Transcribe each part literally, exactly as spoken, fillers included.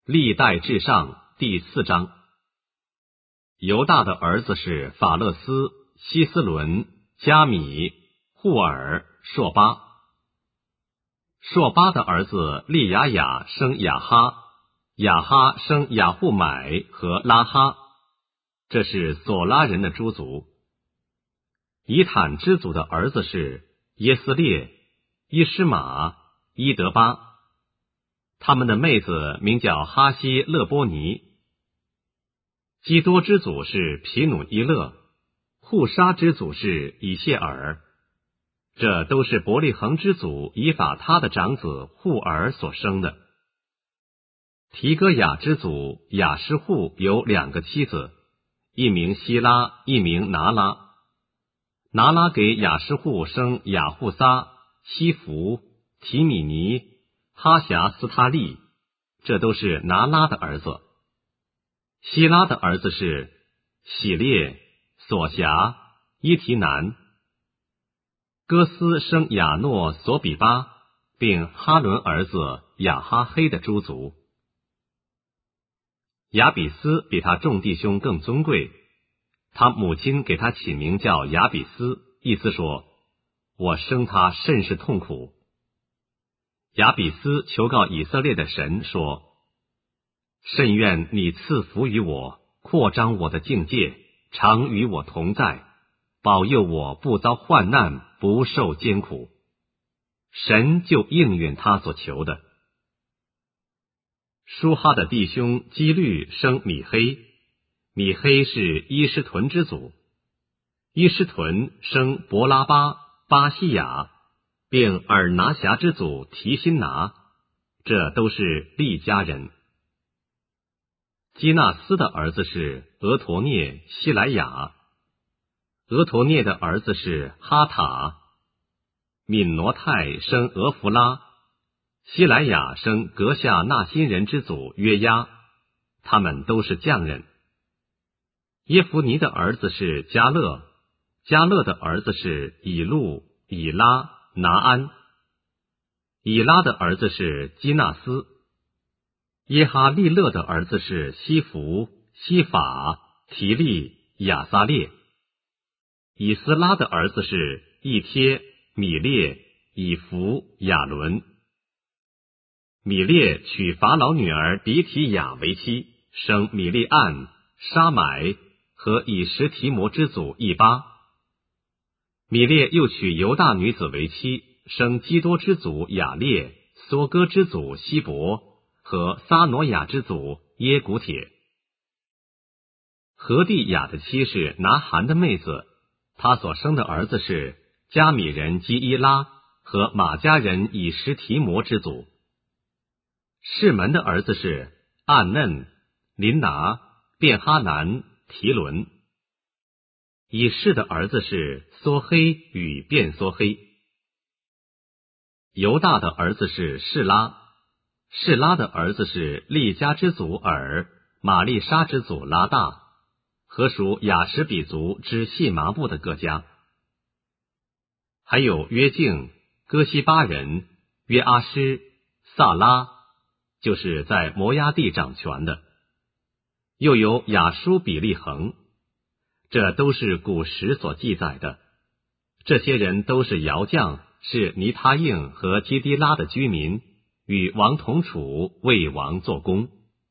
历代至上第四章。犹大的儿子是法勒斯、希斯伦、加米、户尔、朔巴。朔巴的儿子利雅雅生雅哈，雅哈生雅户买和拉哈，这是索拉人的诸族。以坦之族的儿子是耶斯列、伊施玛、伊德巴。他们的妹子名叫哈希勒波尼。基多之祖是皮努伊勒，户沙之祖是以谢尔，这都是伯利恒之祖以法他的长子户尔所生的。提戈雅之祖雅施户有两个妻子，一名希拉，一名拿拉。拿拉给雅施户生雅户撒、西弗、提米尼、哈辖斯他利，这都是拿拉的儿子。希拉的儿子是喜列、索辖、伊提南。哥斯生亚诺索比巴，并哈伦儿子亚哈黑的诸族。亚比斯比他众弟兄更尊贵，他母亲给他起名叫亚比斯，意思说，我生他甚是痛苦。亚比斯求告以色列的神说，甚愿你赐福于我，扩张我的境界，常与我同在，保佑我不遭患难，不受艰苦。神就应允他所求的。舒哈的弟兄基律生米黑，米黑是伊施屯之祖。伊施屯生伯拉巴、巴西雅，并尔拿辖之祖提辛拿，这都是利家人。基纳斯的儿子是俄陀涅、希莱雅。俄陀涅的儿子是哈塔。敏挪泰生俄弗拉，希莱雅生格夏纳辛人之祖约押，他们都是匠人。耶弗尼的儿子是加勒，加勒的儿子是以路、以拉、拿安。以拉的儿子是基纳斯。耶哈利勒的儿子是西弗、西法、提利、亚撒列。以斯拉的儿子是以帖、米列、以弗、亚伦。米列娶法老女儿迪提雅为妻，生米利暗、沙买和以实提摩之祖以巴。米列又娶犹大女子为妻，生基多之祖雅列、梭哥之祖希伯和撒挪亚之祖耶古铁。何地雅的妻是拿韩的妹子，他所生的儿子是加米人基伊拉和马加人以实提摩之祖。士门的儿子是暗嫩、林拿、便哈南、提伦。以示的儿子是梭黑与便梭黑。犹大的儿子是示拉，示拉的儿子是利家之祖尔、玛丽莎之祖拉大，和属雅什比族之细麻布的各家。还有约敬、哥西巴人、约阿施、萨拉，就是在摩押地掌权的。又有雅舒比利恒，这都是古时所记载的。这些人都是窑匠，是尼他应和基迪拉的居民，与王同处，为王做工。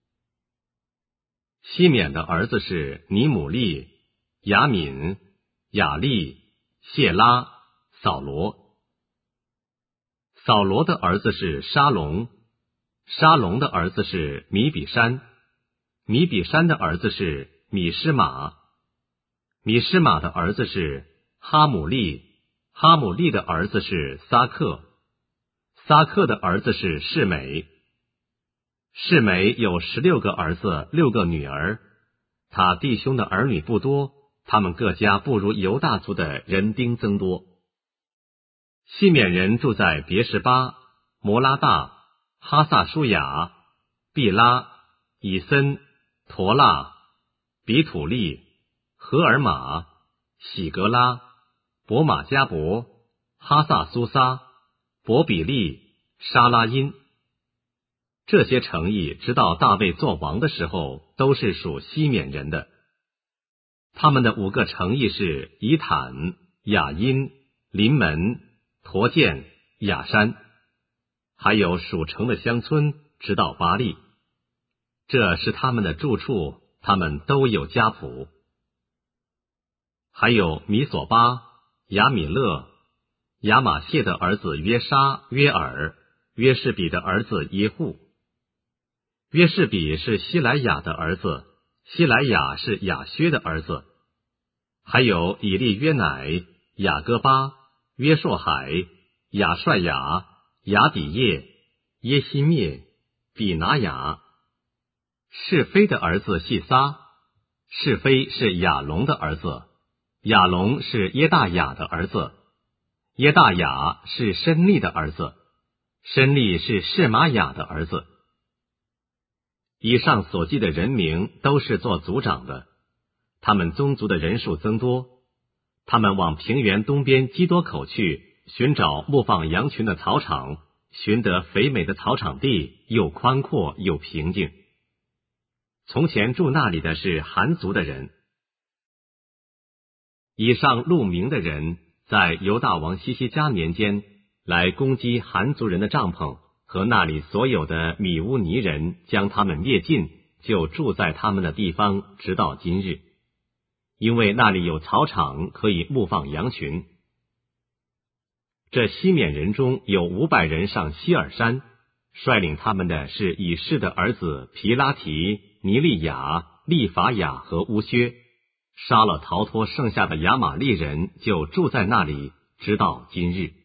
西缅的儿子是尼姆利、雅敏、雅利、谢拉、扫罗。扫罗的儿子是沙龙，沙龙的儿子是米比山，米比山的儿子是米施玛，米施玛的儿子是哈姆利，哈姆利的儿子是撒克，撒克的儿子是示每。示每有十六个儿子，六个女儿。他弟兄的儿女不多，他们各家不如犹大族的人丁增多。西缅人住在别是巴、摩拉大、哈萨舒雅、毕拉、以森、陀拉、比土利、荷尔玛、喜格拉、伯马加伯、哈萨苏撒、伯比利、沙拉因。 这些城邑直到大卫做王的时候，都是属西缅人的。他们的五个城邑是以坦、雅因、临门、陀建、雅山，还有属城的乡村，直到巴利。这是他们的住处，他们都有家谱。还有米索巴、亚米勒、亚玛谢的儿子约沙、约尔、约士比的儿子耶户。约士比是希莱亚的儿子，希莱亚是亚薛的儿子。还有以利约乃、雅各巴、约硕海、亚帅雅、雅底叶、耶西灭、比拿雅。是非的儿子细撒，是非是亚龙的儿子，亚龙是耶大雅的儿子，耶大雅是申利的儿子，申利是示玛雅的儿子。以上所记的人名都是做族长的，他们宗族的人数增多，他们往平原东边基多口去，寻找牧放羊群的草场，寻得肥美的草场地，又宽阔又平静。从前住那里的是韩族的人。以上录名的人，在犹大王西西家年间，来攻击韩族人的帐篷，和那里所有的米乌尼人，将他们灭尽，就住在他们的地方，直到今日。因为那里有草场，可以牧放羊群。这西缅人中有五百人上希尔山，率领他们的是以示的儿子皮拉提、尼利亚、利法雅和乌薛，杀了逃脱剩下的亚玛利人，就住在那里，直到今日。